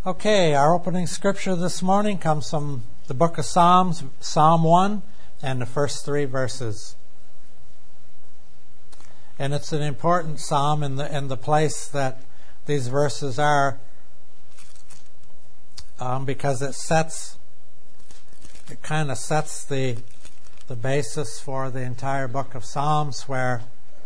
Okay, our opening scripture this morning comes from the book of Psalms, Psalm 1, and the first 3 verses. And it's an important psalm in the place that these verses are, because it kind of sets the basis for the entire book of Psalms, where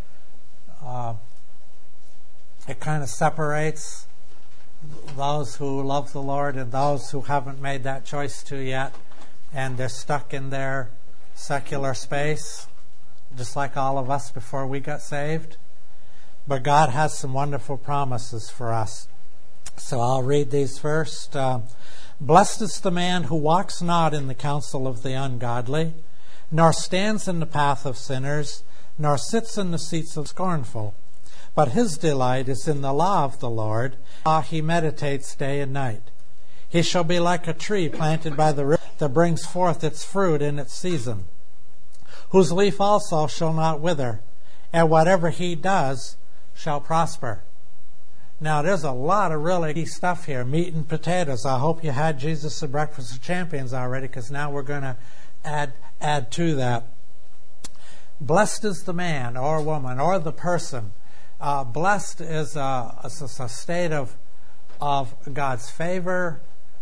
it kind of separates those who love the Lord and those who haven't made that choice to yet, and they're stuck in their secular space, just like all of us before we got saved. But God has some wonderful promises for us. So I'll read these first. Blessed is the man who walks not in the counsel of the ungodly, nor stands in the path of sinners, nor sits in the seats of scornful. But his delight is in the law of the Lord. He meditates day and night. He shall be like a tree planted by the river that brings forth its fruit in its season, whose leaf also shall not wither, and whatever he does shall prosper. Now, there's a lot of really key stuff here, meat and potatoes. I hope you had Jesus at Breakfast of Champions already, because now we're going to add to that. Blessed is the man or woman or the person. Blessed is a state of God's favor,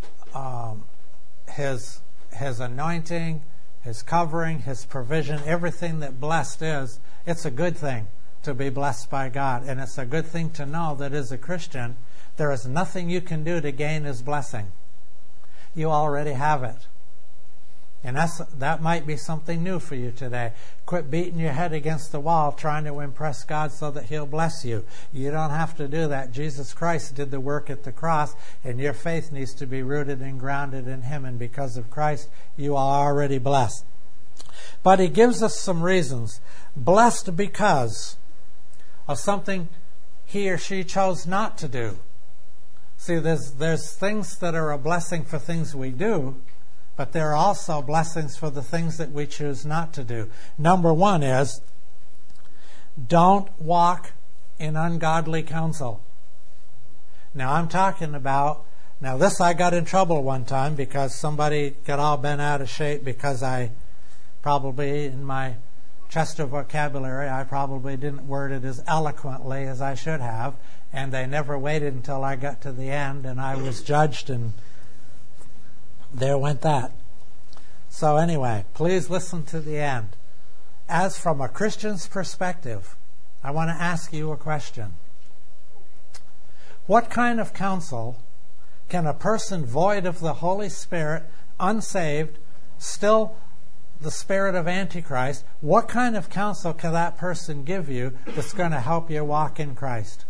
His anointing, His covering, His provision, everything that blessed is. It's a good thing to be blessed by God, and it's a good thing to know that as a Christian, there is nothing you can do to gain His blessing. You already have it. And that might be something new for you today. Quit beating your head against the wall trying to impress God so that He'll bless you. You don't have to do that. Jesus Christ did the work at the cross, and your faith needs to be rooted and grounded in Him. And because of Christ, you are already blessed. But He gives us some reasons. Blessed because of something he or she chose not to do. See, there's things that are a blessing for things we do, but there are also blessings for the things that we choose not to do. Number one is, don't walk in ungodly counsel. Now I'm talking about, this I got in trouble one time because somebody got all bent out of shape because I probably, in my Chester vocabulary, I probably didn't word it as eloquently as I should have, and they never waited until I got to the end and I was judged, and there went that. So anyway, please listen to the end. As from a Christian's perspective, I want to ask you a question. What kind of counsel can a person void of the Holy Spirit, unsaved, still the spirit of Antichrist, what kind of counsel can that person give you that's going to help you walk in Christ?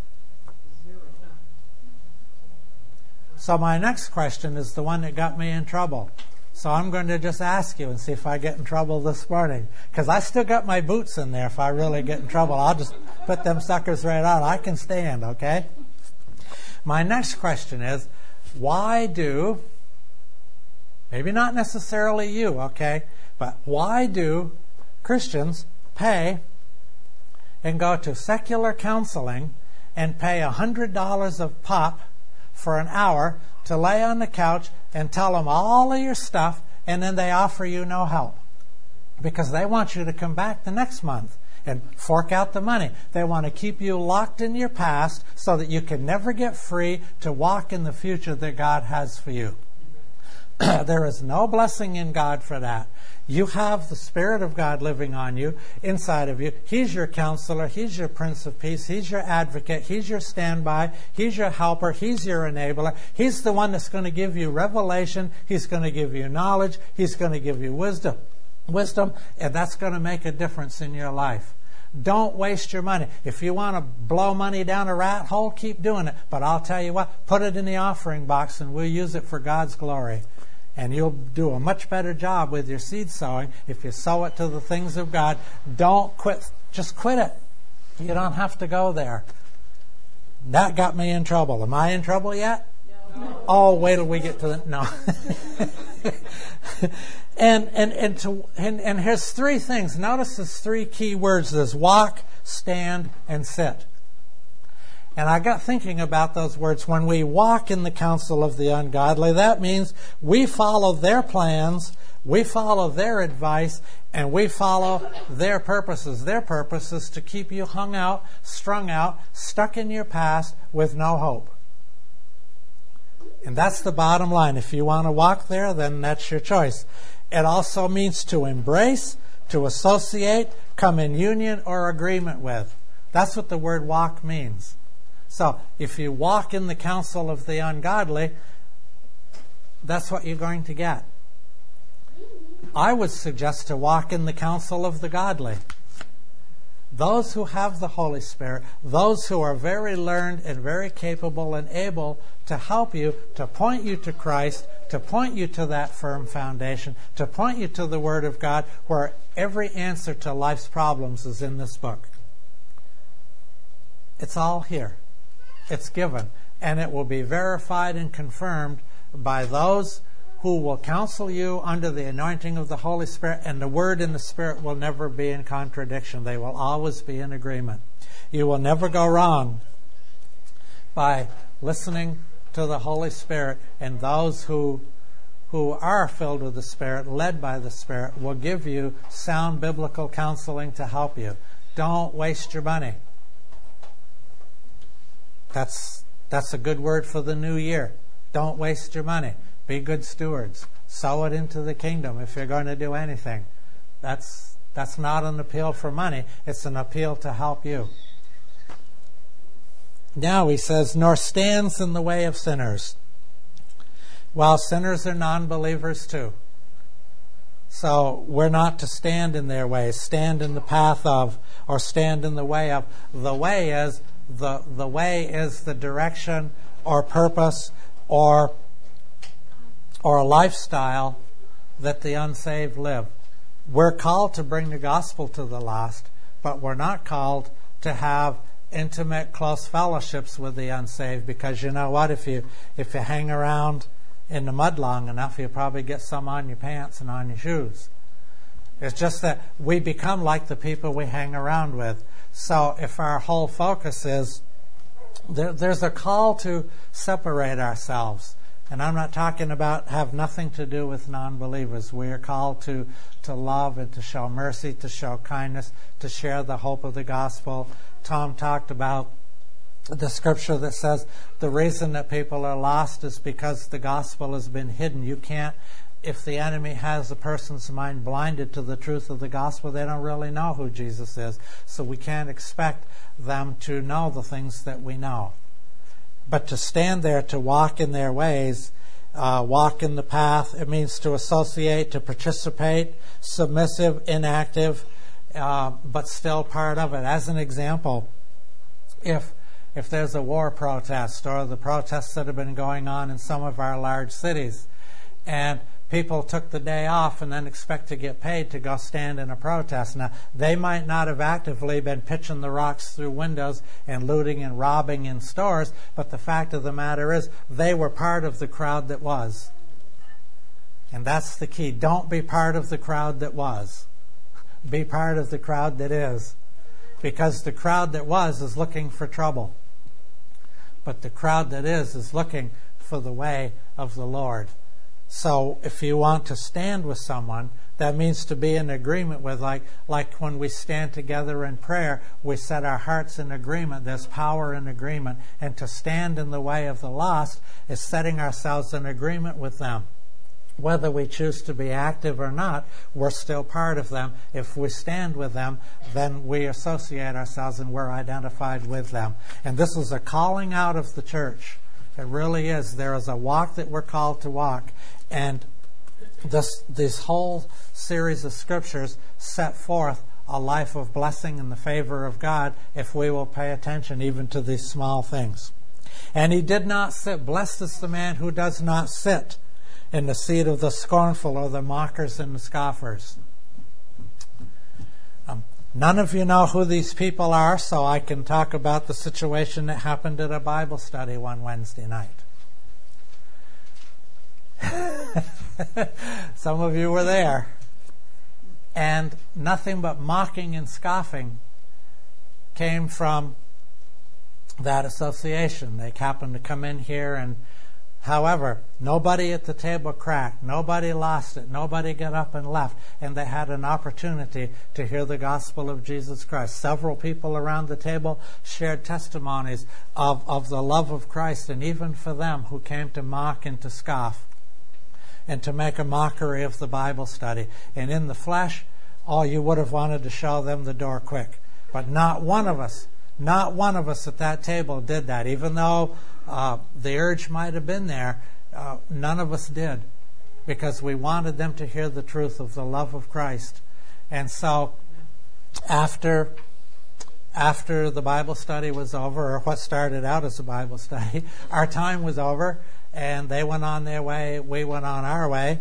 So my next question is the one that got me in trouble. So I'm going to just ask you and see if I get in trouble this morning. Because I still got my boots in there if I really get in trouble. I'll just put them suckers right on. I can stand, okay? My next question is, why do, maybe not necessarily you, okay, but why do Christians pay and go to secular counseling and pay $100 a pop for an hour to lay on the couch and tell them all of your stuff, and then they offer you no help? Because they want you to come back the next month and fork out the money. They want to keep you locked in your past so that you can never get free to walk in the future that God has for you. There is no blessing in God for that. You have the Spirit of God living on you, inside of you. He's your counselor. He's your Prince of Peace. He's your advocate. He's your standby. He's your helper. He's your enabler. He's the one that's going to give you revelation. He's going to give you knowledge. He's going to give you wisdom, and that's going to make a difference in your life. Don't waste your money. If you want to blow money down a rat hole, keep doing it. But I'll tell you what, put it in the offering box and we'll use it for God's glory. And you'll do a much better job with your seed sowing if you sow it to the things of God. Don't quit. Just quit it. You don't have to go there. That got me in trouble. Am I in trouble yet? No. Oh, wait till we get to the... No. And here's three things. Notice there's three key words. There's walk, stand, and sit. And I got thinking about those words. When we walk in the counsel of the ungodly, that means we follow their plans, we follow their advice, and we follow their purposes. Their purpose is to keep you hung out, strung out, stuck in your past with no hope. And that's the bottom line. If you want to walk there, then that's your choice. It also means to embrace, to associate, come in union or agreement with. That's what the word walk means. So if you walk in the counsel of the ungodly, that's what you're going to get. I would suggest to walk in the counsel of the godly. Those who have the Holy Spirit, those who are very learned and very capable and able to help you, to point you to Christ, to point you to that firm foundation, to point you to the Word of God, where every answer to life's problems is in this book. It's all here. It's given. And it will be verified and confirmed by those who will counsel you under the anointing of the Holy Spirit, and the Word and the Spirit will never be in contradiction. They will always be in agreement. You will never go wrong by listening to the Holy Spirit, and those who are filled with the Spirit, led by the Spirit, will give you sound biblical counseling to help you. Don't waste your money. That's a good word for the new year. Don't waste your money. Be good stewards. Sow it into the kingdom if you're going to do anything. That's not an appeal for money. It's an appeal to help you. Now he says, nor stands in the way of sinners. Well, sinners are non-believers too. So we're not to stand in their ways, stand in the path of, or stand in the way of. The way is the direction or purpose or a lifestyle that the unsaved live. We're called to bring the gospel to the lost, but we're not called to have intimate, close fellowships with the unsaved, because you know what? If you hang around in the mud long enough, you'll probably get some on your pants and on your shoes. It's just that we become like the people we hang around with. So if our whole focus is, there's a call to separate ourselves. And I'm not talking about have nothing to do with non-believers. We are called to love and to show mercy, to show kindness, to share the hope of the gospel. Tom talked about the scripture that says the reason that people are lost is because the gospel has been hidden. You can't, if the enemy has a person's mind blinded to the truth of the gospel, they don't really know who Jesus is. So we can't expect them to know the things that we know. But to stand there, to walk in their ways, walk in the path, it means to associate, to participate, submissive, inactive, but still part of it. As an example, if there's a war protest or the protests that have been going on in some of our large cities, and people took the day off and then expect to get paid to go stand in a protest. Now, they might not have actively been pitching the rocks through windows and looting and robbing in stores, but the fact of the matter is they were part of the crowd that was. And that's the key. Don't be part of the crowd that was. Be part of the crowd that is. Because the crowd that was is looking for trouble. But the crowd that is looking for the way of the Lord. So if you want to stand with someone, that means to be in agreement with, like when we stand together in prayer, we set our hearts in agreement. There's power in agreement. And to stand in the way of the lost is setting ourselves in agreement with them. Whether we choose to be active or not, we're still part of them. If we stand with them, then we associate ourselves and we're identified with them. And this is a calling out of the church. It really is. There is a walk that we're called to walk. And this whole series of scriptures set forth a life of blessing and the favor of God if we will pay attention even to these small things. And he did not sit. Blessed is the man who does not sit in the seat of the scornful or the mockers and the scoffers. None of you know who these people are, so I can talk about the situation that happened at a Bible study one Wednesday night. Some of you were there. And nothing but mocking and scoffing came from that association. They happened to come in here, and however, nobody at the table cracked. Nobody lost it. Nobody got up and left. And they had an opportunity to hear the gospel of Jesus Christ. Several people around the table shared testimonies of the love of Christ, and even for them who came to mock and to scoff and to make a mockery of the Bible study. And in the flesh, you would have wanted to show them the door quick. But not one of us at that table did that. Even though the urge might have been there, none of us did, because we wanted them to hear the truth of the love of Christ. And so after the Bible study was over, or what started out as a Bible study, our time was over, and they went on their way, we went on our way.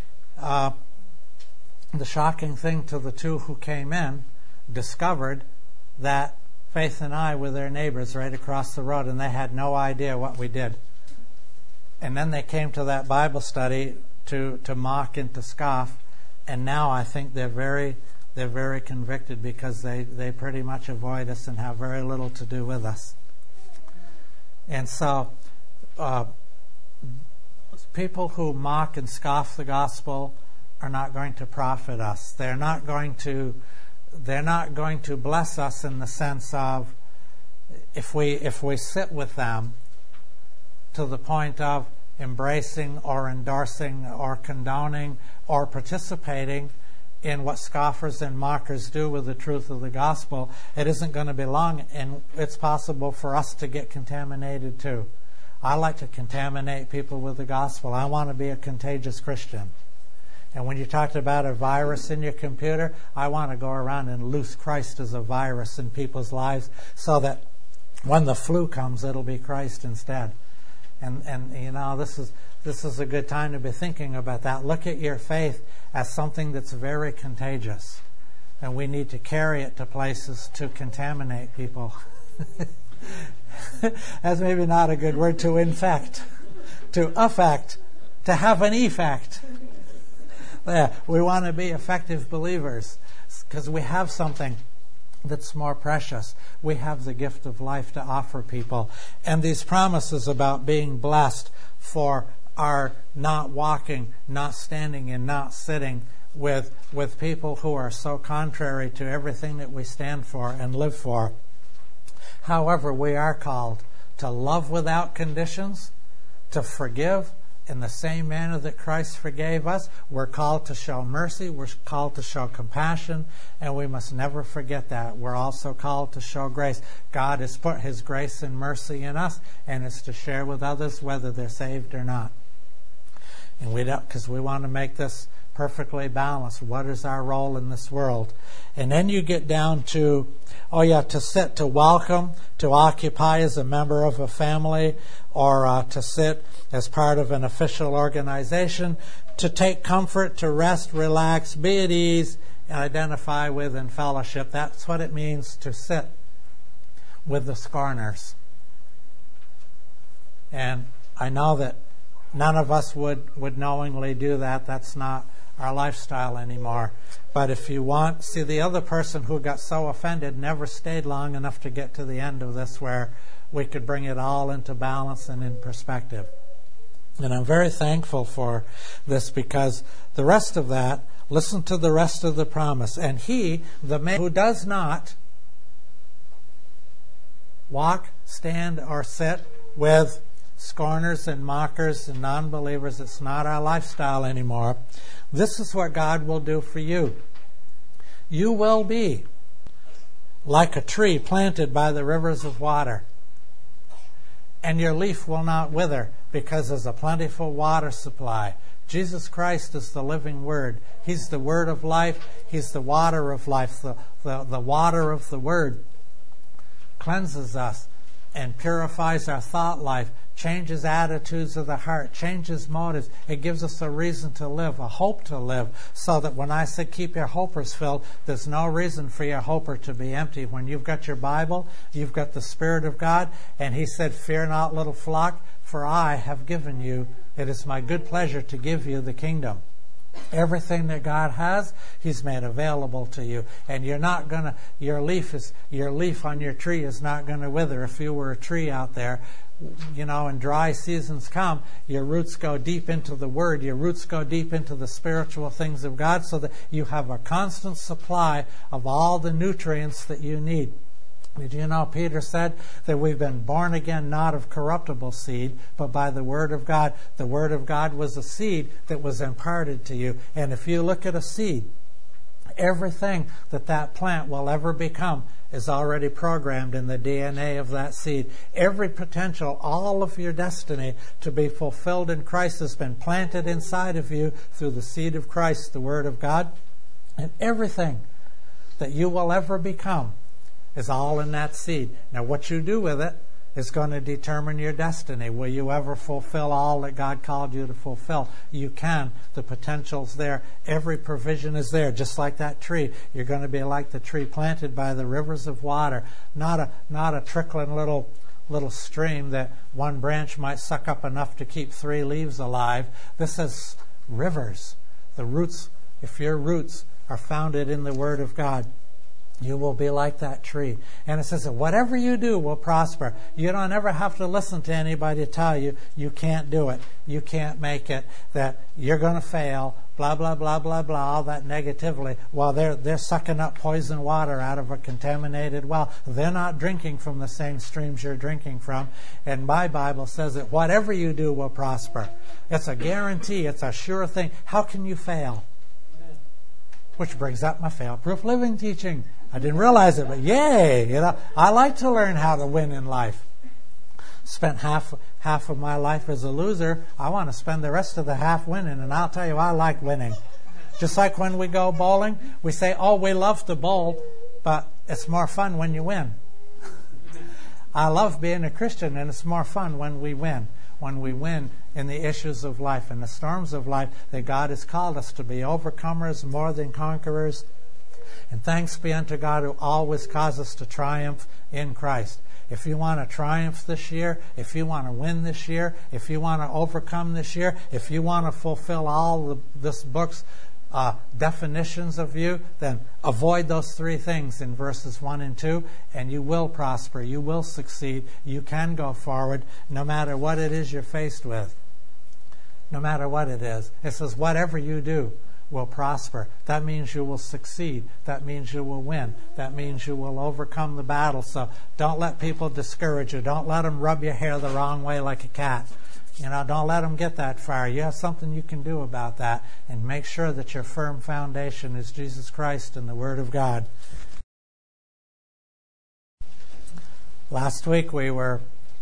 The shocking thing to the two who came in, discovered that Faith and I were their neighbors right across the road, and they had no idea what we did. And then they came to that Bible study to mock and to scoff, and now I think they're very convicted, because they pretty much avoid us and have very little to do with us. And so people who mock and scoff the gospel are not going to profit us. They're not going to bless us in the sense of, if we sit with them to the point of embracing or endorsing or condoning or participating in what scoffers and mockers do with the truth of the gospel, it isn't going to be long, and it's possible for us to get contaminated too. I like to contaminate people with the gospel. I want to be a contagious Christian. And when you talked about a virus in your computer, I want to go around and loose Christ as a virus in people's lives, so that when the flu comes, it'll be Christ instead. And you know, this is a good time to be thinking about that. Look at your faith as something that's very contagious, and we need to carry it to places to contaminate people. That's maybe not a good word. To infect, to affect, to have an effect. Yeah, we want to be effective believers, because we have something that's more precious. We have the gift of life to offer people. And these promises about being blessed for our not walking, not standing, and not sitting with people who are so contrary to everything that we stand for and live for. However, we are called to love without conditions, to forgive in the same manner that Christ forgave us. We're called to show mercy. We're called to show compassion. And we must never forget that. We're also called to show grace. God has put His grace and mercy in us, and it's to share with others whether they're saved or not. And we don't, because we want to make this perfectly balanced. What is our role in this world? And then you get down to, to sit, to welcome, to occupy as a member of a family, or to sit as part of an official organization, to take comfort, to rest, relax, be at ease, and identify with and fellowship. That's what it means to sit with the scorners. And I know that none of us would knowingly do that. That's not our lifestyle anymore. But if you want, see, the other person who got so offended never stayed long enough to get to the end of this, where we could bring it all into balance and in perspective. And I'm very thankful for this, because the rest of that, listen to the rest of the promise. And he, the man who does not walk, stand, or sit with scorners and mockers and non-believers, it's not our lifestyle anymore. This is what God will do for you. You will be like a tree planted by the rivers of water, and your leaf will not wither, because there's a plentiful water supply. Jesus Christ is the living Word. He's the Word of life. He's the water of life. The water of the Word cleanses us and purifies our thought life, changes attitudes of the heart, changes motives. It gives us a reason to live, a hope to live, so that when I say keep your hopers filled, there's no reason for your hoper to be empty. When you've got your Bible, you've got the Spirit of God, and He said, "Fear not, little flock, for I have given you, it is my good pleasure to give you the kingdom." Everything that God has, He's made available to you. And you're not going to, your leaf on your tree is not going to wither. If you were a tree out there, and dry seasons come, your roots go deep into the Word. Your roots go deep into the spiritual things of God so that you have a constant supply of all the nutrients that you need. Did you know Peter said that we've been born again not of corruptible seed, but by the Word of God? The Word of God was a seed that was imparted to you. And if you look at a seed, everything that plant will ever become is already programmed in the DNA of that seed. Every potential, all of your destiny to be fulfilled in Christ has been planted inside of you through the seed of Christ, the Word of God. And everything that you will ever become is all in that seed. Now, what you do with it is going to determine your destiny. Will you ever fulfill all that God called you to fulfill? You can. The potential's there. Every provision is there, just like that tree. You're going to be like the tree planted by the rivers of water, not a trickling little stream that one branch might suck up enough to keep 3 leaves alive. This is rivers. The roots, if your roots are founded in the Word of God, you will be like that tree. And it says that whatever you do will prosper. You don't ever have to listen to anybody tell you you can't do it, you can't make it, that you're going to fail, blah, blah, blah, blah, blah, all that negatively. While they're sucking up poison water out of a contaminated well. They're not drinking from the same streams you're drinking from. And my Bible says that whatever you do will prosper. It's a guarantee. It's a sure thing. How can you fail? Which brings up my fail-proof living teaching. I didn't realize it, but yay! I like to learn how to win in life. Spent half of my life as a loser. I want to spend the rest of the half winning, and I'll tell you, I like winning. Just like when we go bowling, we say, "Oh, we love to bowl, but it's more fun when you win." I love being a Christian, and it's more fun when we win. When we win in the issues of life and the storms of life, that God has called us to be overcomers, more than conquerors. And thanks be unto God who always causes us to triumph in Christ. If you want to triumph this year, if you want to win this year, if you want to overcome this year, if you want to fulfill all this book's definitions of you, then avoid those 3 things in verses 1 and 2, and you will prosper, you will succeed, you can go forward no matter what it is you're faced with. No matter what it is. It says whatever you do will prosper. That means you will succeed. That means you will win. That means you will overcome the battle. So don't let people discourage you. Don't let them rub your hair the wrong way like a cat. Don't let them get that far. You have something you can do about that, and make sure that your firm foundation is Jesus Christ and the Word of God. Last week we were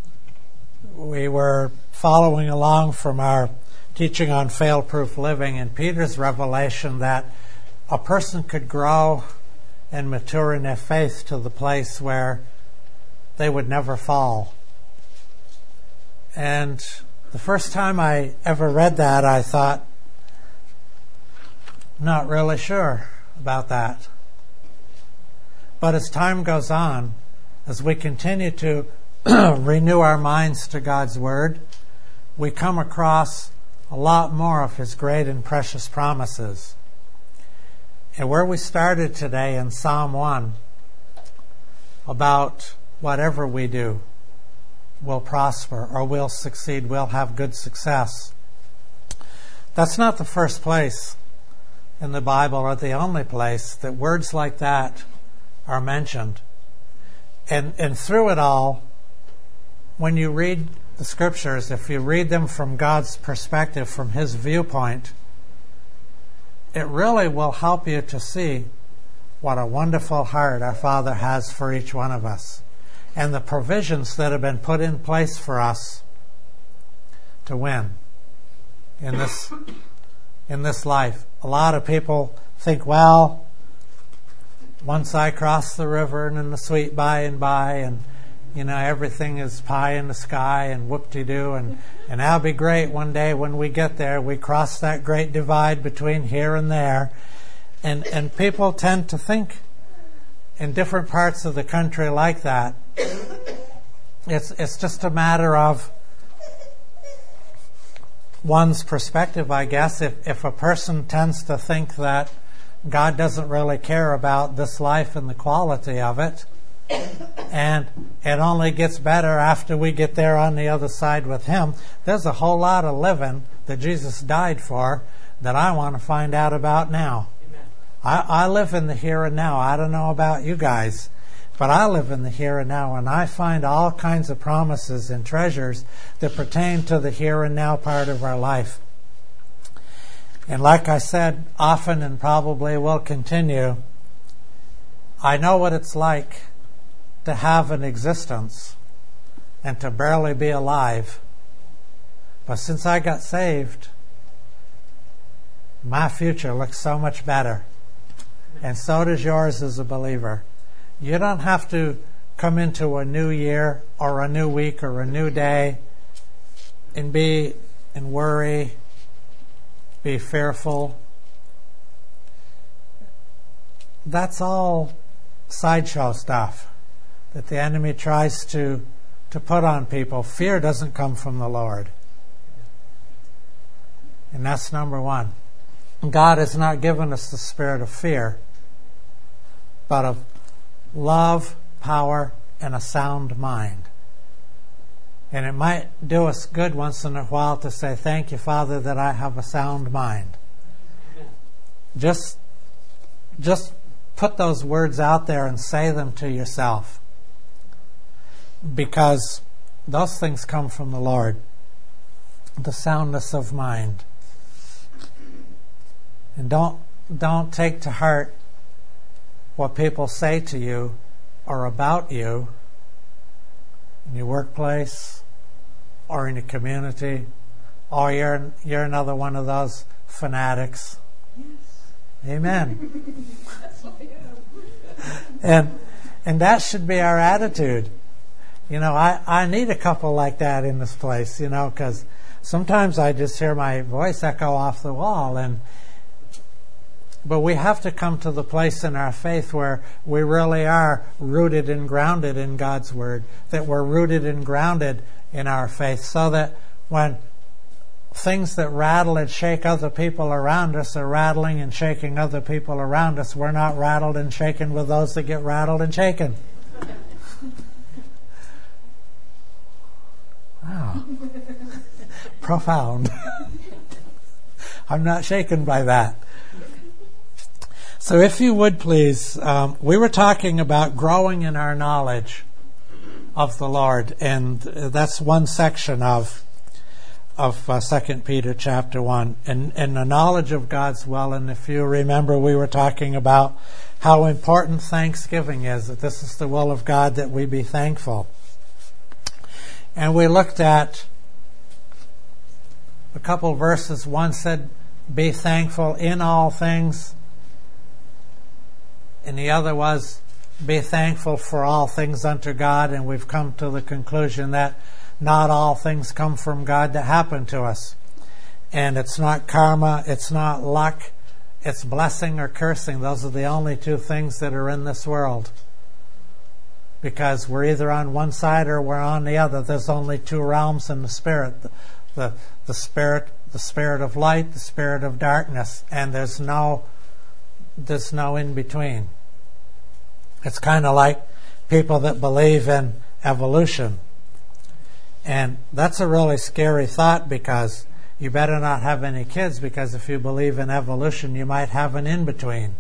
following along from our teaching on fail-proof living, and Peter's revelation that a person could grow and mature in their faith to the place where they would never fall. And the first time I ever read that, I thought, not really sure about that. But as time goes on, as we continue to renew our minds to God's Word, we come across a lot more of His great and precious promises. And where we started today in Psalm 1, about whatever we do will prosper or will succeed, will have good success. That's not the first place in the Bible or the only place that words like that are mentioned. And through it all, when you read the Scriptures, if you read them from God's perspective, from His viewpoint, it really will help you to see what a wonderful heart our Father has for each one of us, and the provisions that have been put in place for us to win in this life. A lot of people think, well, once I cross the river and in the sweet by and by, and everything is pie in the sky and whoop-de-doo, and that'll be great one day when we get there. We cross that great divide between here and there. And people tend to think in different parts of the country like that. It's just a matter of one's perspective, I guess. If a person tends to think that God doesn't really care about this life and the quality of it, and it only gets better after we get there on the other side with Him, there's a whole lot of living that Jesus died for that I want to find out about now. I live in the here and now. I don't know about you guys, but I live in the here and now, and I find all kinds of promises and treasures that pertain to the here and now part of our life. And like I said often and probably will continue, I know what it's like to have an existence and to barely be alive. But since I got saved, my future looks so much better. And so does yours as a believer. You don't have to come into a new year or a new week or a new day and worry, be fearful. That's all sideshow stuff that the enemy tries to put on people. Fear doesn't come from the Lord. And that's number one. God has not given us the spirit of fear, but of love, power, and a sound mind. And it might do us good once in a while to say, thank you, Father, that I have a sound mind. Just put those words out there and say them to yourself, because those things come from the Lord. The soundness of mind. And don't take to heart what people say to you or about you in your workplace or in your community, or you're another one of those fanatics. Yes. Amen. And that should be our attitude. You know, I need a couple like that in this place, you know, because sometimes I just hear my voice echo off the wall. But we have to come to the place in our faith where we really are rooted and grounded in God's Word, that we're rooted and grounded in our faith, so that when things that rattle and shake other people around us are rattling and shaking other people around us, we're not rattled and shaken with those that get rattled and shaken. Wow. Profound. I'm not shaken by that. So if you would please, we were talking about growing in our knowledge of the Lord, and that's one section of 2 Peter chapter 1, and the knowledge of God's will. And if you remember, we were talking about how important thanksgiving is, that this is the will of God that we be thankful. And we looked at a couple verses. One said, be thankful in all things. And the other was, be thankful for all things unto God. And we've come to the conclusion that not all things come from God that happen to us. And it's not karma, it's not luck, it's blessing or cursing. Those are the only two things that are in this world. Because we're either on one side or we're on the other. There's only two realms in the spirit. The spirit of light, the spirit of darkness. And there's no in between. It's kind of like people that believe in evolution. And that's a really scary thought, because you better not have any kids, because if you believe in evolution, you might have an in-between.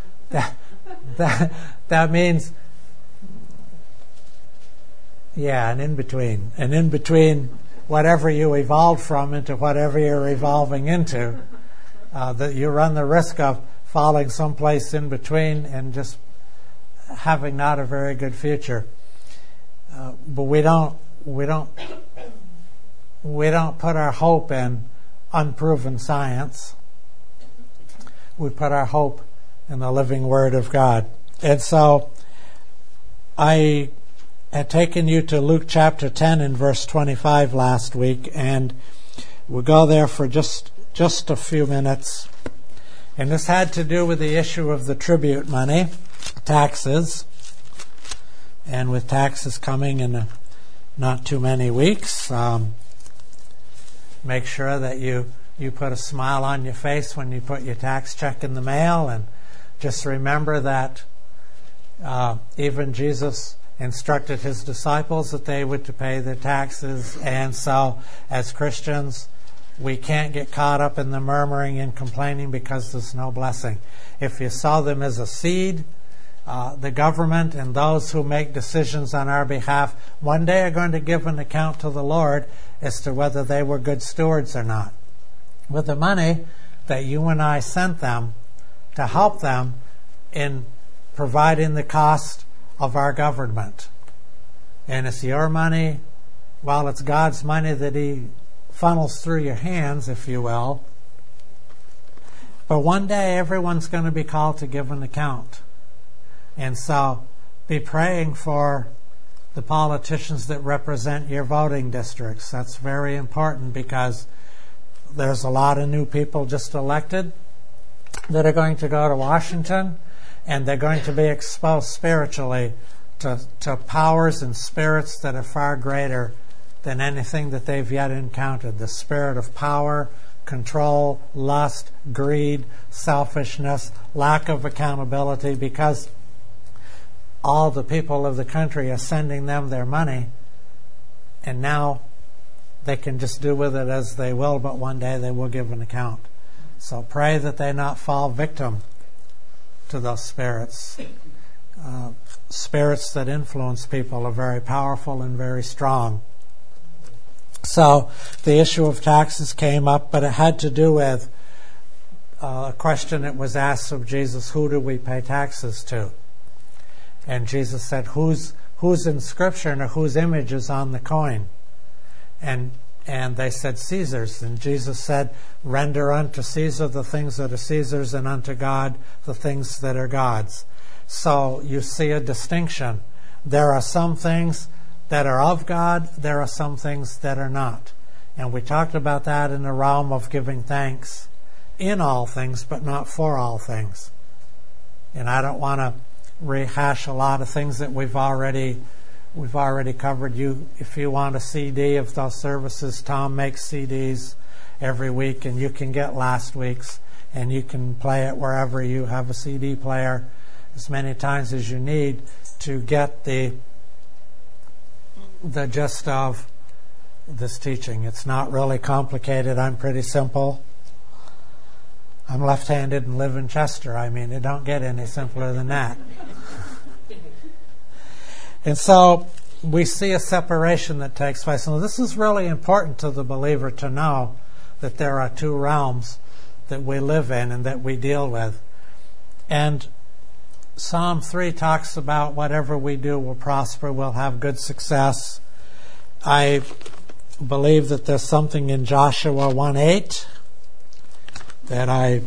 That means, an in-between. An in-between whatever you evolved from into whatever you're evolving into. That you run the risk of falling someplace in between and just having not a very good future. But we don't put our hope in unproven science. We put our hope in the living Word of God. And so I had taken you to Luke chapter 10 and verse 25 last week, and we'll go there for just a few minutes. And this had to do with the issue of the tribute money, taxes. And with taxes coming in not too many weeks, make sure that you put a smile on your face when you put your tax check in the mail, and just remember that even Jesus instructed his disciples that they were to pay their taxes. And so as Christians, we can't get caught up in the murmuring and complaining because there's no blessing. If you saw them as a seed, the government and those who make decisions on our behalf one day are going to give an account to the Lord as to whether they were good stewards or not. With the money that you and I sent them to help them in providing the cost of our government. And it's your money, well, it's God's money that He funnels through your hands, if you will. But one day everyone's going to be called to give an account. And so be praying for the politicians that represent your voting districts. That's very important, because there's a lot of new people just elected that are going to go to Washington, and they're going to be exposed spiritually to powers and spirits that are far greater than anything that they've yet encountered. The spirit of power, control, lust, greed, selfishness, lack of accountability, because all the people of the country are sending them their money, and now they can just do with it as they will, but one day they will give an account. So pray that they not fall victim to those spirits. Spirits that influence people are very powerful and very strong. So the issue of taxes came up, but it had to do with a question that was asked of Jesus: who do we pay taxes to? And Jesus said, whose inscription or whose image is on the coin? And they said, Caesar's. And Jesus said, render unto Caesar the things that are Caesar's, and unto God the things that are God's. So you see a distinction. There are some things that are of God, there are some things that are not. And we talked about that in the realm of giving thanks in all things, but not for all things. And I don't want to rehash a lot of things that we've already covered. If you want a CD of those services, Tom makes CDs every week, and you can get last week's, and you can play it wherever you have a CD player as many times as you need to get the gist of this teaching. It's not really complicated. I'm pretty simple. I'm left-handed and live in Chester. I mean, it don't get any simpler than that. And so we see a separation that takes place. And this is really important to the believer to know, that there are two realms that we live in and that we deal with. And Psalm 3 talks about whatever we do will prosper, we'll have good success. I believe that there's something in Joshua 1:8 that I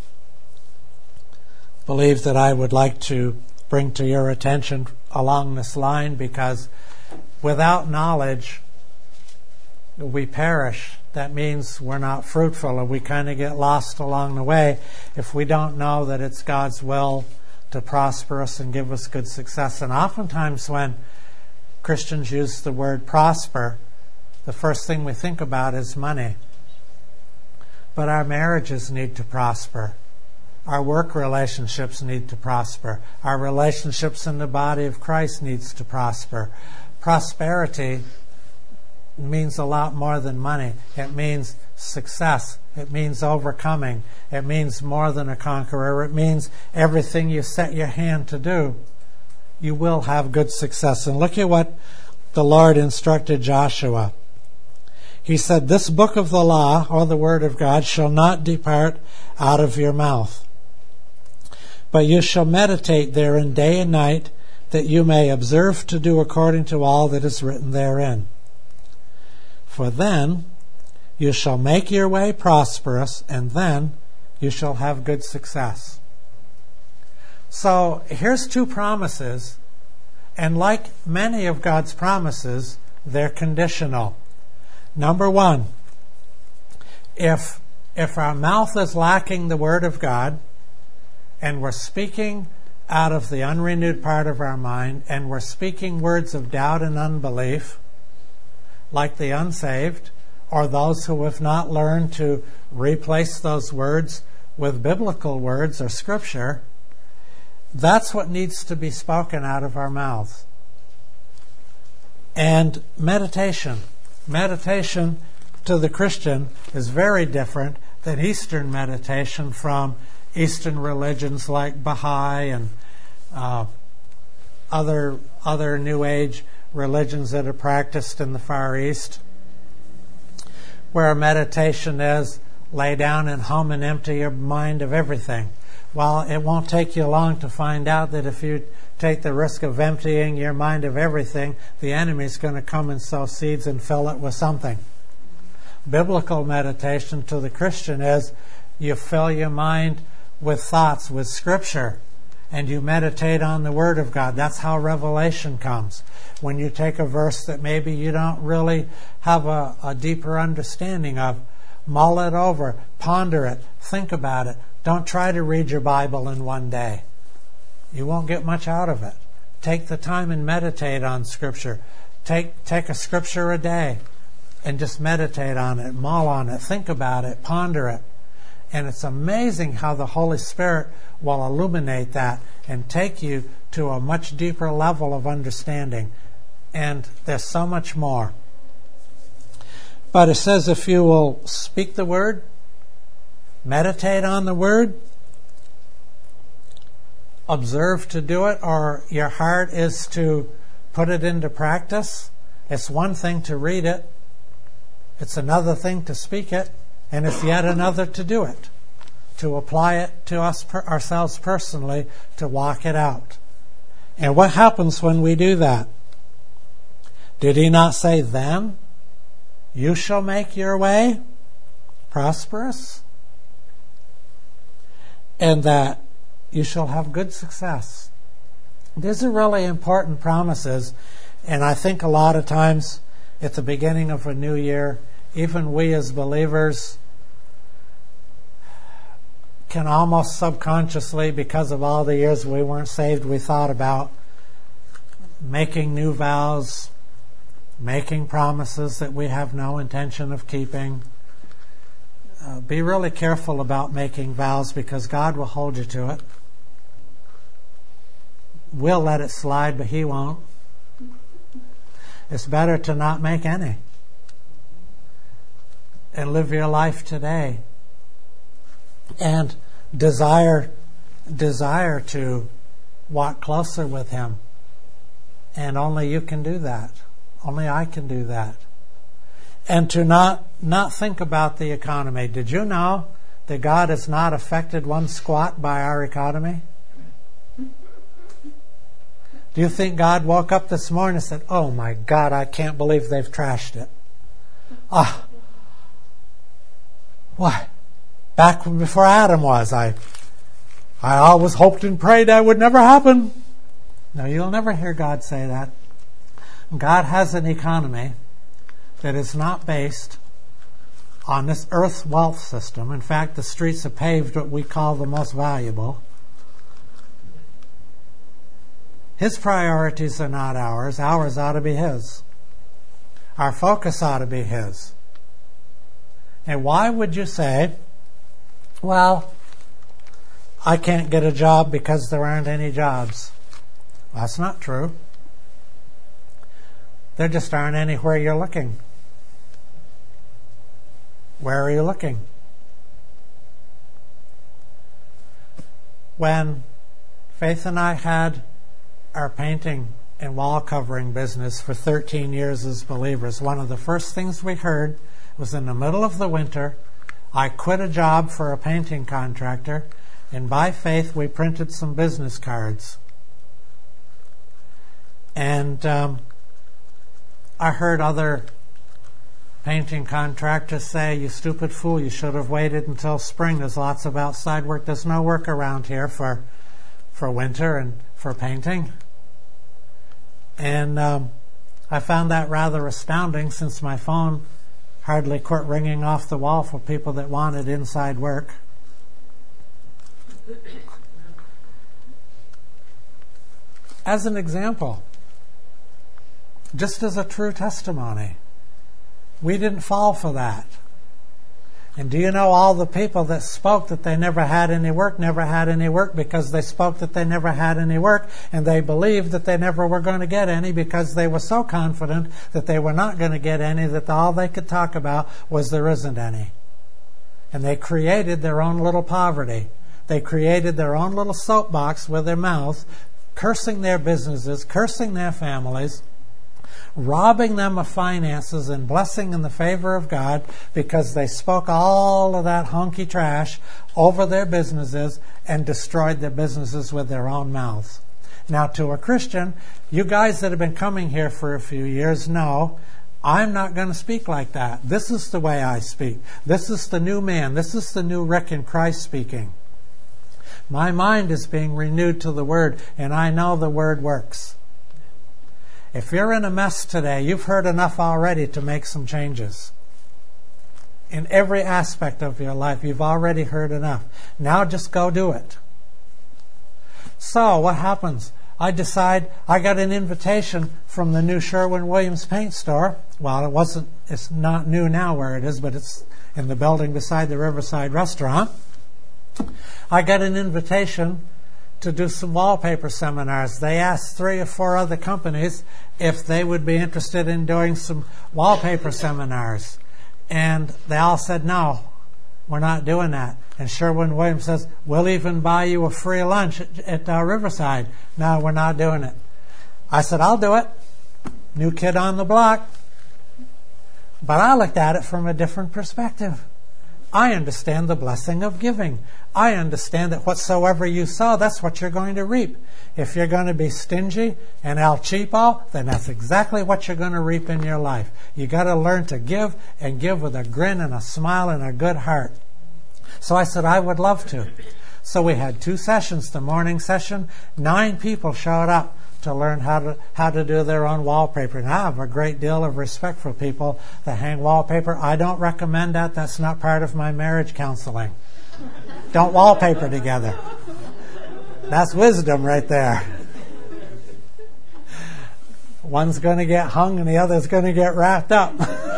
believe that I would like to bring to your attention along this line, because without knowledge we perish. That means we're not fruitful, and we kind of get lost along the way if we don't know that it's God's will to prosper us and give us good success. And oftentimes when Christians use the word prosper, the first thing we think about is money. But our marriages need to prosper. Our work relationships need to prosper. Our relationships in the body of Christ needs to prosper. Prosperity means a lot more than money. It means success. It means overcoming. It means more than a conqueror. It means everything you set your hand to do, you will have good success. And look at what the Lord instructed Joshua. He said, this book of the law, or the word of God, shall not depart out of your mouth, but you shall meditate therein day and night, that you may observe to do according to all that is written therein. For then you shall make your way prosperous, and then you shall have good success. So here's two promises, and like many of God's promises, they're conditional. Number one, if our mouth is lacking the Word of God, and we're speaking out of the unrenewed part of our mind, and we're speaking words of doubt and unbelief, like the unsaved, or those who have not learned to replace those words with biblical words or scripture, that's what needs to be spoken out of our mouths. And meditation. Meditation to the Christian is very different than Eastern meditation from Eastern religions like Baha'i and other New Age religions that are practiced in the Far East, where meditation is lay down and hum and empty your mind of everything. Well, it won't take you long to find out that if you take the risk of emptying your mind of everything, the enemy's going to come and sow seeds and fill it with something. Biblical meditation to the Christian is you fill your mind with thoughts, with Scripture, and you meditate on the Word of God. That's how revelation comes. When you take a verse that maybe you don't really have a deeper understanding of, mull it over, ponder it, think about it. Don't try to read your Bible in one day. You won't get much out of it. Take the time and meditate on Scripture. Take a Scripture a day and just meditate on it, mull on it, think about it, ponder it. And it's amazing how the Holy Spirit will illuminate that and take you to a much deeper level of understanding. And there's so much more. But it says if you will speak the Word, meditate on the Word, observe to do it, or your heart is to put it into practice, it's one thing to read it, it's another thing to speak it, and it's yet another to do it, to apply it to ourselves personally, to walk it out. And what happens when we do that? Did he not say, then you shall make your way prosperous, and that you shall have good success? These are really important promises, and I think a lot of times at the beginning of a new year, even we as believers can almost subconsciously, because of all the years we weren't saved, we thought about making new vows, making promises that we have no intention of keeping. Be really careful about making vows, because God will hold you to it. We'll let it slide, but He won't. It's better to not make any and live your life today and desire to walk closer with Him. And only you can do that. Only I can do that. And to not think about the economy. Did you know that God has not affected one squat by our economy? Do you think God woke up this morning and said, oh my God, I can't believe they've trashed it? Why? Back before Adam was, I always hoped and prayed that would never happen. No, you'll never hear God say that. God has an economy that is not based on this earth's wealth system. In fact, the streets are paved what we call the most valuable. His priorities are not ours. Ours ought to be His. Our focus ought to be His. And why would you say, well, I can't get a job because there aren't any jobs? Well, that's not true. There just aren't any where you're looking. Where are you looking? When Faith and I had our painting and wall covering business for 13 years as believers, one of the first things we heard was in the middle of the winter, I quit a job for a painting contractor, and by faith we printed some business cards. And I heard other painting contractors say, you stupid fool, you should have waited until spring. There's lots of outside work. There's no work around here for winter and for painting. And I found that rather astounding, since my phone hardly quit ringing off the wall for people that wanted inside work. As an example, just as a true testimony, We didn't fall for that. And do you know all the people that spoke that they never had any work because they spoke that they never had any work, and they believed that they never were going to get any because they were so confident that they were not going to get any that all they could talk about was there isn't any. And they created their own little poverty. They created their own little soapbox with their mouth, cursing their businesses, cursing their families, robbing them of finances and blessing in the favor of God because they spoke all of that honky trash over their businesses and destroyed their businesses with their own mouths. Now, to a Christian, you guys that have been coming here for a few years know I'm not going to speak like that. This is the way I speak. This is the new man. This is the new Rick in Christ speaking. My mind is being renewed to the Word, and I know the Word works. If you're in a mess today, you've heard enough already to make some changes. In every aspect of your life, you've already heard enough. Now just go do it. So what happens? I decide I got an invitation from the new Sherwin-Williams paint store. Well, it's not new now where it is, but it's in the building beside the Riverside restaurant. I got an invitation to do some wallpaper seminars. They asked 3 or 4 other companies if they would be interested in doing some wallpaper seminars. And they all said, no, we're not doing that. And Sherwin-Williams says, we'll even buy you a free lunch at Riverside. No, we're not doing it. I said, I'll do it. New kid on the block. But I looked at it from a different perspective. I understand the blessing of giving. I understand that whatsoever you sow, that's what you're going to reap. If you're going to be stingy and El Cheapo, then that's exactly what you're going to reap in your life. You got to learn to give, and give with a grin and a smile and a good heart. So I said, I would love to. So we had 2 sessions. The morning session, 9 people showed up to learn how to do their own wallpaper. And I have a great deal of respect for people that hang wallpaper. I don't recommend that. That's not part of my marriage counseling. Don't wallpaper together. That's wisdom right there. One's going to get hung and the other's going to get wrapped up.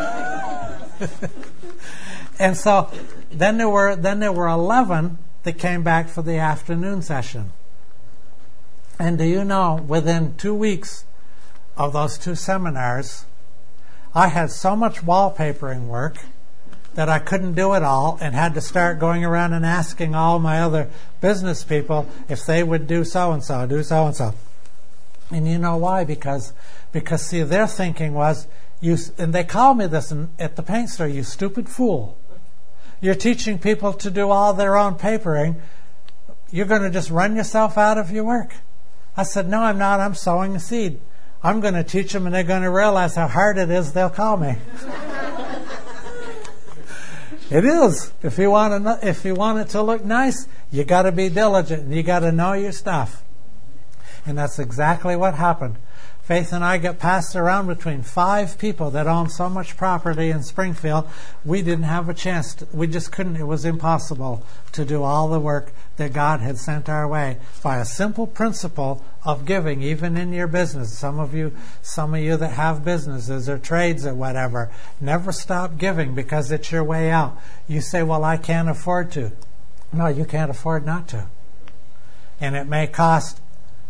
And so then there were 11 that came back for the afternoon session. And do you know, within 2 weeks of those 2 seminars, I had so much wallpapering work that I couldn't do it all and had to start going around and asking all my other business people if they would do so-and-so, do so-and-so. And you know why? Because see, their thinking was, and they called me this at the paint store, you stupid fool. You're teaching people to do all their own papering. You're going to just run yourself out of your work. I said, no, I'm not. I'm sowing a seed. I'm going to teach them, and they're going to realize how hard it is. They'll call me. It is. If you want it to look nice, you got to be diligent, and you got to know your stuff. And that's exactly what happened. Faith and I got passed around between 5 people that owned so much property in Springfield, we didn't have a chance. We just couldn't. It was impossible to do all the work that God had sent our way by a simple principle of giving, even in your business. Some of you that have businesses or trades or whatever, never stop giving because it's your way out. You say, well, I can't afford to. No, you can't afford not to. And it may cost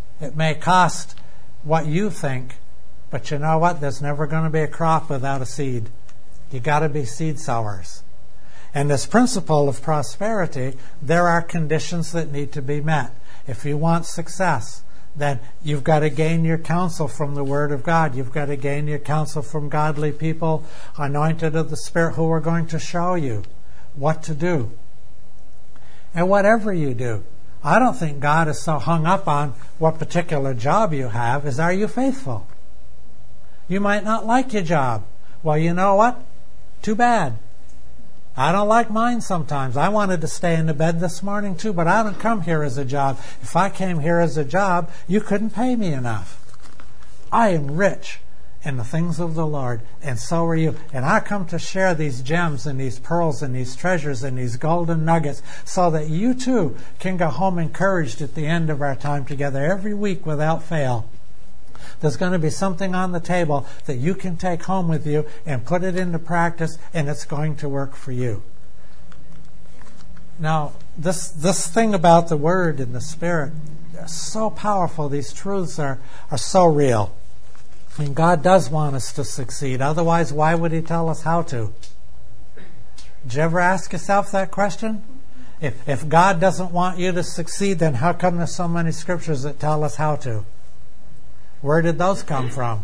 what you think, but you know what? There's never going to be a crop without a seed. You got to be seed sowers. And this principle of prosperity, there are conditions that need to be met. If you want success, then you've got to gain your counsel from the Word of God. You've got to gain your counsel from godly people, anointed of the Spirit, who are going to show you what to do. And whatever you do, I don't think God is so hung up on what particular job you have as are you faithful. You might not like your job. Well, you know what? Too bad. I don't like mine sometimes. I wanted to stay in the bed this morning too, but I don't come here as a job. If I came here as a job, you couldn't pay me enough. I am rich in the things of the Lord, and so are you. And I come to share these gems and these pearls and these treasures and these golden nuggets so that you too can go home encouraged at the end of our time together every week without fail. There's going to be something on the table that you can take home with you and put it into practice, and it's going to work for you. Now, this thing about the Word and the Spirit, they're so powerful. These truths are so real. I mean, God does want us to succeed. Otherwise, why would He tell us how to? Did you ever ask yourself that question? If God doesn't want you to succeed, then how come there's so many scriptures that tell us how to? Where did those come from?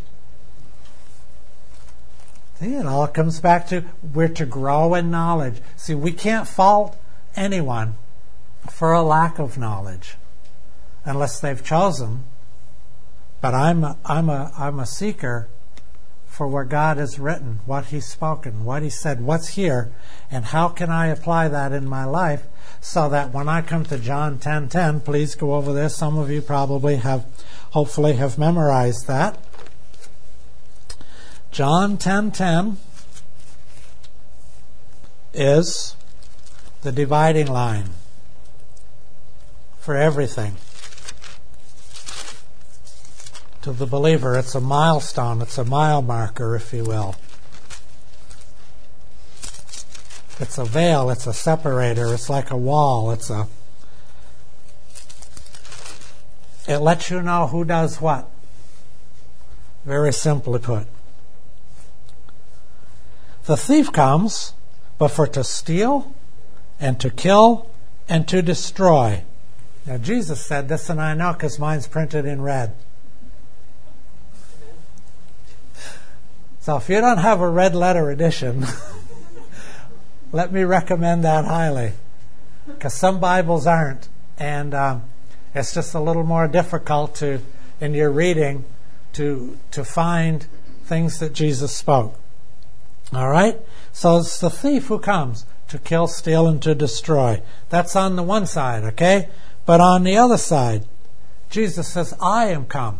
See, it all comes back to we're to grow in knowledge. See, we can't fault anyone for a lack of knowledge unless they've chosen. But I'm a seeker for what God has written, what He's spoken, what He said, what's here, and how can I apply that in my life so that when I come to John 10:10, please go over there. Some of you probably hopefully have memorized that. John 10:10 is the dividing line for everything. To the believer, it's a milestone, it's a mile marker, if you will. It's a veil, it's a separator, it's like a wall, it lets you know who does what. Very simply put. The thief comes, but for to steal, and to kill, and to destroy. Now Jesus said this, and I know because mine's printed in red. So if you don't have a red letter edition, let me recommend that highly, because some Bibles aren't, and it's just a little more difficult in your reading to find things that Jesus spoke. All right? So it's the thief who comes to kill, steal, and to destroy. That's on the one side, okay? But on the other side, Jesus says, I am come.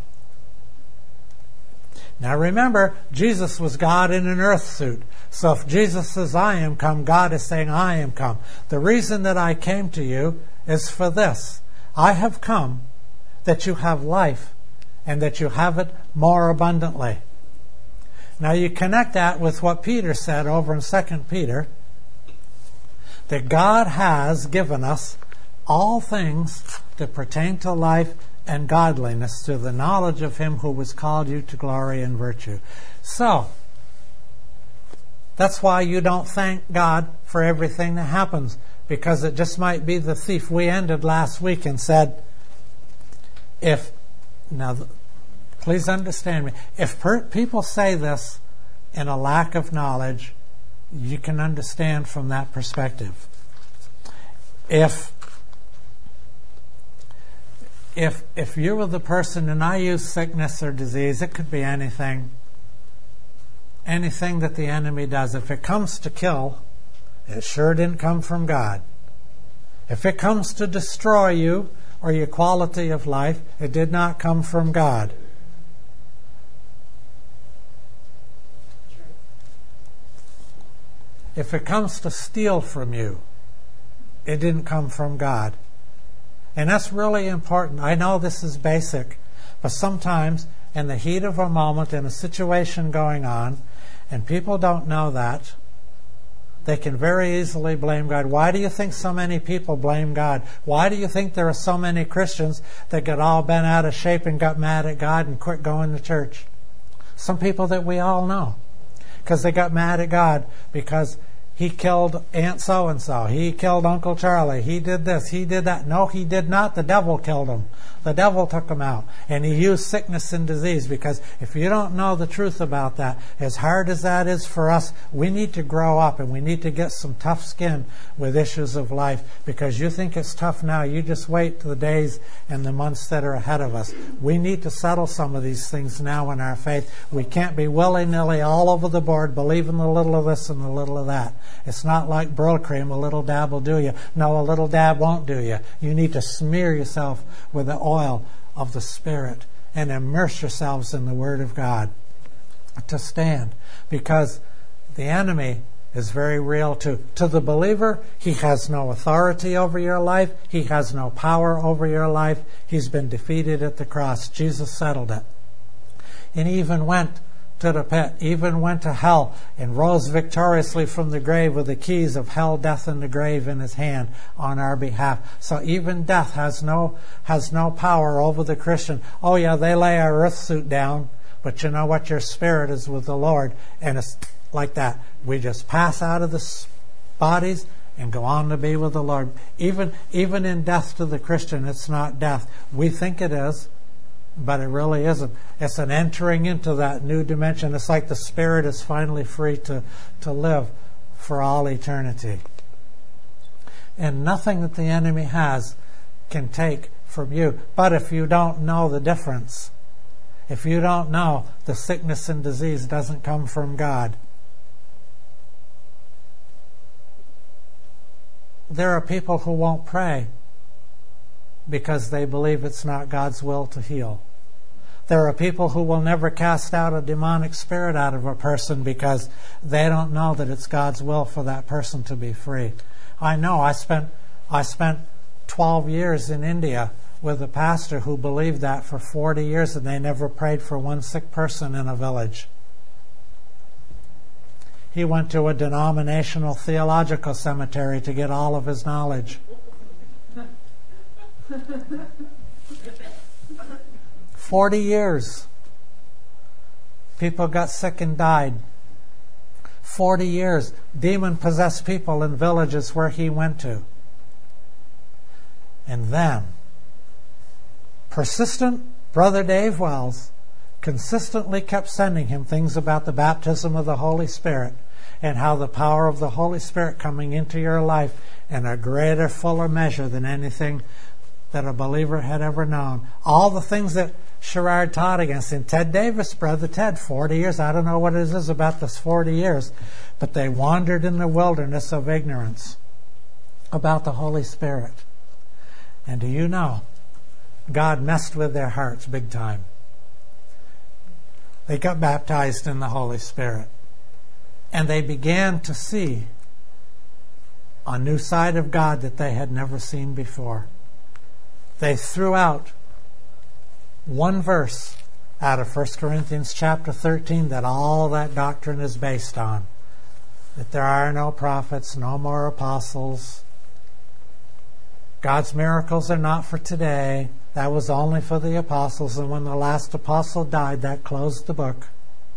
Now remember, Jesus was God in an earth suit. So if Jesus says, I am come, God is saying, I am come. The reason that I came to you is for this. I have come that you have life and that you have it more abundantly. Now you connect that with what Peter said over in 2 Peter, that God has given us all things that pertain to life and godliness through the knowledge of Him who was called you to glory and virtue. So, that's why you don't thank God for everything that happens, because it just might be the thief. We ended last week and said, please understand me, if people say this in a lack of knowledge, you can understand from that perspective. If you were the person, and I use sickness or disease, it could be anything that the enemy does. If it comes to kill, it sure didn't come from God. If it comes to destroy you or your quality of life, it did not come from God. If it comes to steal from you, it didn't come from God. And that's really important. I know this is basic, but sometimes in the heat of a moment, in a situation going on, and people don't know that, they can very easily blame God. Why do you think so many people blame God? Why do you think there are so many Christians that got all bent out of shape and got mad at God and quit going to church? Some people that we all know, because they got mad at God because He killed Aunt so-and-so. He killed Uncle Charlie. He did this. He did that. No, he did not. The devil killed him. The devil took him out. And he used sickness and disease, because if you don't know the truth about that, as hard as that is for us, we need to grow up and we need to get some tough skin with issues of life, because you think it's tough now. You just wait the days and the months that are ahead of us. We need to settle some of these things now in our faith. We can't be willy-nilly all over the board, believing a little of this and a little of that. It's not like Brill cream, a little dab will do you. No, a little dab won't do you. You need to smear yourself with the oil of the Spirit and immerse yourselves in the Word of God to stand, because the enemy is very real too. To the believer, he has no authority over your life. He has no power over your life. He's been defeated at the cross. Jesus settled it. and even went to the pit, even went to hell, and rose victoriously from the grave with the keys of hell, death, and the grave in his hand on our behalf. So even death has no power over the Christian. Oh yeah, they lay our earth suit down, but you know what? Your spirit is with the Lord, and it's like that. We just pass out of the bodies and go on to be with the Lord. Even in death to the Christian, it's not death. We think it is, but it really isn't. It's an entering into that new dimension. It's like the spirit is finally free to live for all eternity. And nothing that the enemy has can take from you. But if you don't know the difference, if you don't know the sickness and disease doesn't come from God, there are people who won't pray because they believe it's not God's will to heal. There are people who will never cast out a demonic spirit out of a person because they don't know that it's God's will for that person to be free. I know I spent 12 years in India with a pastor who believed that for 40 years, and they never prayed for one sick person in a village. He went to a denominational theological cemetery to get all of his knowledge. 40 years. People got sick and died. 40 years. Demon-possessed people in villages where he went to. And then, persistent Brother Dave Wells consistently kept sending him things about the baptism of the Holy Spirit and how the power of the Holy Spirit coming into your life in a greater, fuller measure than anything that a believer had ever known. All the things that Sherrard taught against him. Ted Davis, Brother Ted, 40 years. I don't know what it is about this 40 years, but they wandered in the wilderness of ignorance about the Holy Spirit. And do you know, God messed with their hearts big time. They got baptized in the Holy Spirit. And they began to see a new side of God that they had never seen before. They threw out one verse out of 1 Corinthians chapter 13 that all that doctrine is based on. That there are no prophets, no more apostles. God's miracles are not for today. That was only for the apostles, and when the last apostle died, that closed the book.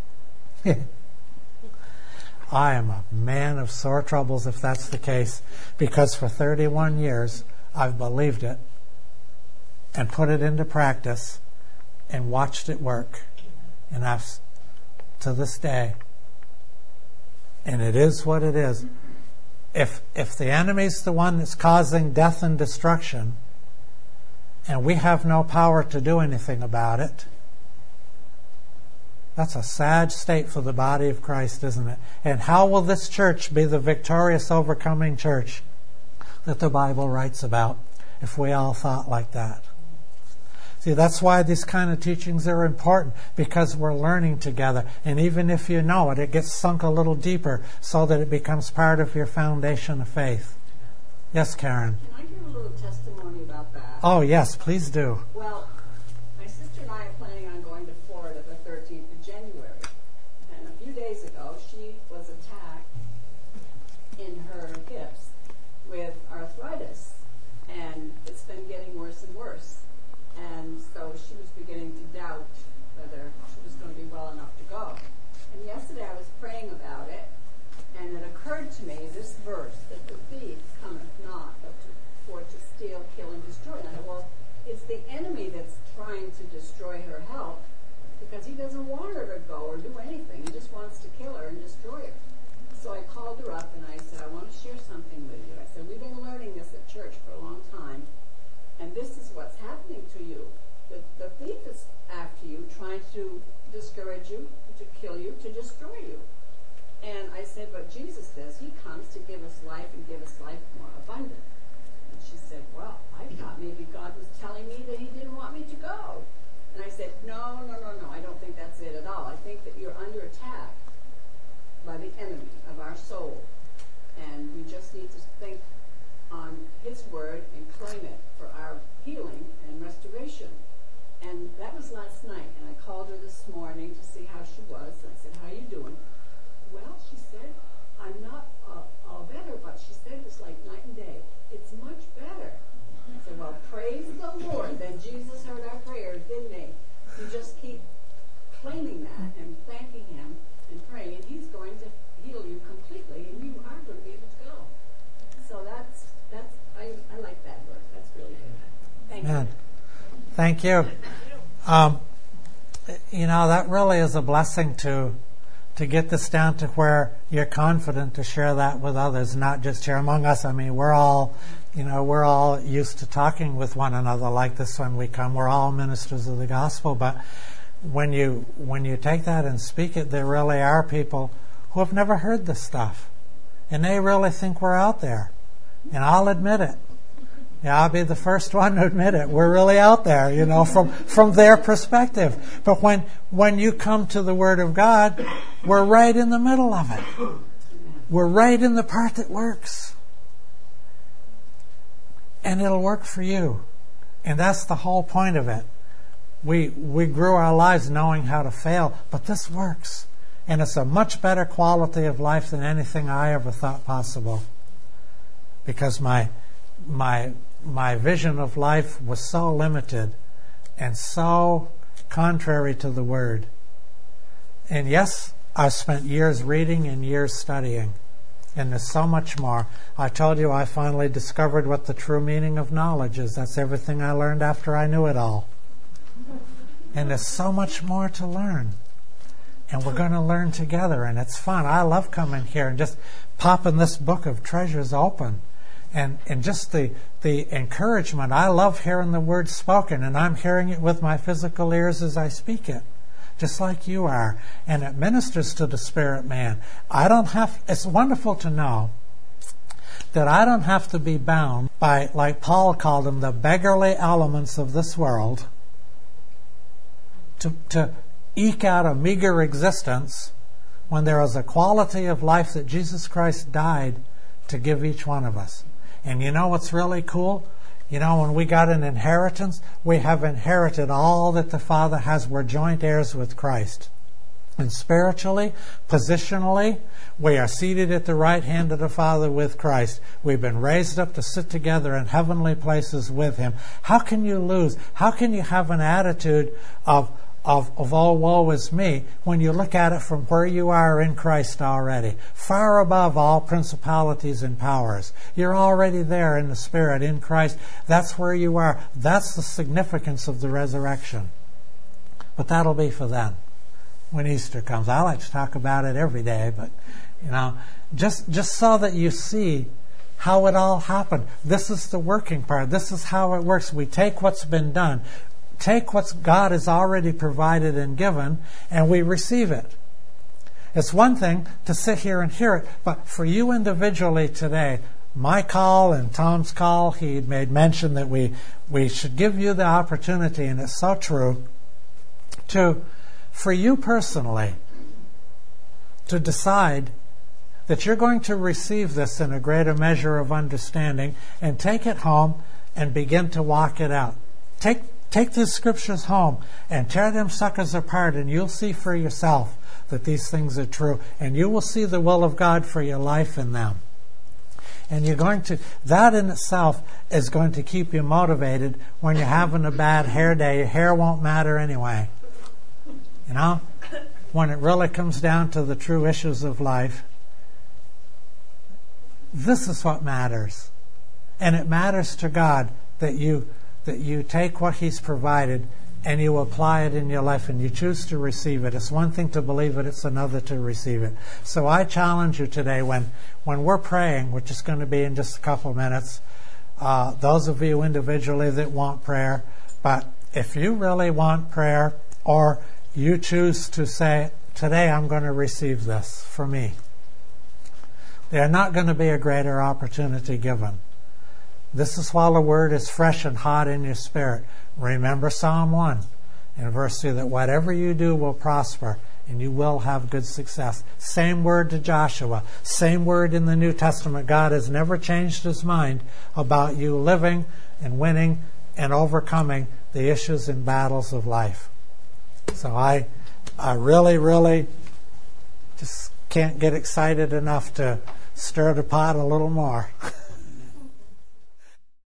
I am a man of sore troubles if that's the case, because for 31 years I've believed it and put it into practice and watched it work. And I've, to this day, and it is what it is. If the enemy's the one that's causing death and destruction, and we have no power to do anything about it, that's a sad state for the body of Christ, isn't it? And how will this church be the victorious, overcoming church that the Bible writes about if we all thought like that? See, that's why these kind of teachings are important, because we're learning together. And even if you know it, it gets sunk a little deeper so that it becomes part of your foundation of faith. Yes, Karen? Can I give a little testimony about that? Oh, yes, please do. Well, my sister and I are planning on going to Florida the 13th of January. And a few days ago, she was attacked in her hips with arthritis. And it's been getting worse and worse. And so she was beginning to doubt whether she was going to be well enough to go. And yesterday I was praying about it, and it occurred to me this verse, that the thief cometh not but for to steal, kill, and destroy. And I thought, well, it's the enemy that's trying to destroy her health, because he doesn't want her to go or do anything. He just wants to kill her and destroy her. So I called her up and I said, I want to share something with you. I said, we've been learning this at church for a long time, and this is what's happening to you. The thief is after you, trying to discourage you, to kill you, to destroy you. And I said, but Jesus says he comes to give us life and give us life more abundant. And she said, well, I thought maybe God was telling me that he didn't want me to go. And I said, no, I don't think that's it at all. I think that you're under attack by the enemy of our soul. And we just need to think on his word and claim it for our healing and restoration. And that was last night, and I called her this morning to see how she was. I said, how you doing? Well, she said, I'm not all better, but she said it's like night and day. It's much better. I said, well, praise the Lord that Jesus heard our prayers, didn't he? You just keep claiming that and thanking him and praying, and he's going to heal you completely, and you are going to be able to go. So I like that word. That's really good. Thank you. Thank you. That really is a blessing to get this down to where you're confident to share that with others, not just here among us. I mean, we're all used to talking with one another like this when we come. We're all ministers of the gospel, but when you take that and speak it, there really are people who have never heard this stuff, and they really think we're out there. And I'll admit it. Yeah, I'll be the first one to admit it. We're really out there, from their perspective. But when you come to the Word of God, we're right in the middle of it. We're right in the part that works. And it'll work for you. And that's the whole point of it. We grew our lives knowing how to fail, but this works. And it's a much better quality of life than anything I ever thought possible. Because my vision of life was so limited and so contrary to the Word. And yes, I've spent years reading and years studying. And there's so much more. I told you I finally discovered what the true meaning of knowledge is. That's everything I learned after I knew it all. And there's so much more to learn. And we're going to learn together, and it's fun. I love coming here and just popping this book of treasures open. And just the encouragement. I love hearing the Word spoken, and I'm hearing it with my physical ears as I speak it, just like you are. And it ministers to the spirit man. It's wonderful to know that I don't have to be bound by, like Paul called them, the beggarly elements of this world to eke out a meager existence when there is a quality of life that Jesus Christ died to give each one of us. And you know what's really cool? When we got an inheritance, we have inherited all that the Father has. We're joint heirs with Christ. And spiritually, positionally, we are seated at the right hand of the Father with Christ. We've been raised up to sit together in heavenly places with Him. How can you lose? How can you have an attitude of oh, woe is me, when you look at it from where you are in Christ already, far above all principalities and powers? You're already there in the Spirit, in Christ. That's where you are. That's the significance of the resurrection. But that'll be for then, when Easter comes. I like to talk about it every day, but, just so that you see how it all happened. This is the working part. This is how it works. We take what's been done, take what God has already provided and given, and we receive it. It's one thing to sit here and hear it, but for you individually today, my call and Tom's call, he made mention that we should give you the opportunity, and it's so true, for you personally, to decide that you're going to receive this in a greater measure of understanding and take it home and begin to walk it out. Take these scriptures home and tear them suckers apart, and you'll see for yourself that these things are true, and you will see the will of God for your life in them. And that in itself is going to keep you motivated when you're having a bad hair day. Your hair won't matter anyway. When it really comes down to the true issues of life, this is what matters. And it matters to God that you take what He's provided and you apply it in your life and you choose to receive it. It's one thing to believe it, it's another to receive it. So I challenge you today, when we're praying, which is going to be in just a couple minutes, those of you individually that want prayer, but if you really want prayer, or you choose to say, today I'm going to receive this for me, there's not going to be a greater opportunity given. This is while the Word is fresh and hot in your spirit. Remember Psalm 1 in verse 2, that whatever you do will prosper and you will have good success. Same word to Joshua. Same word in the New Testament. God has never changed His mind about you living and winning in overcoming the issues and battles of life. So I really, really just can't get excited enough to stir the pot a little more.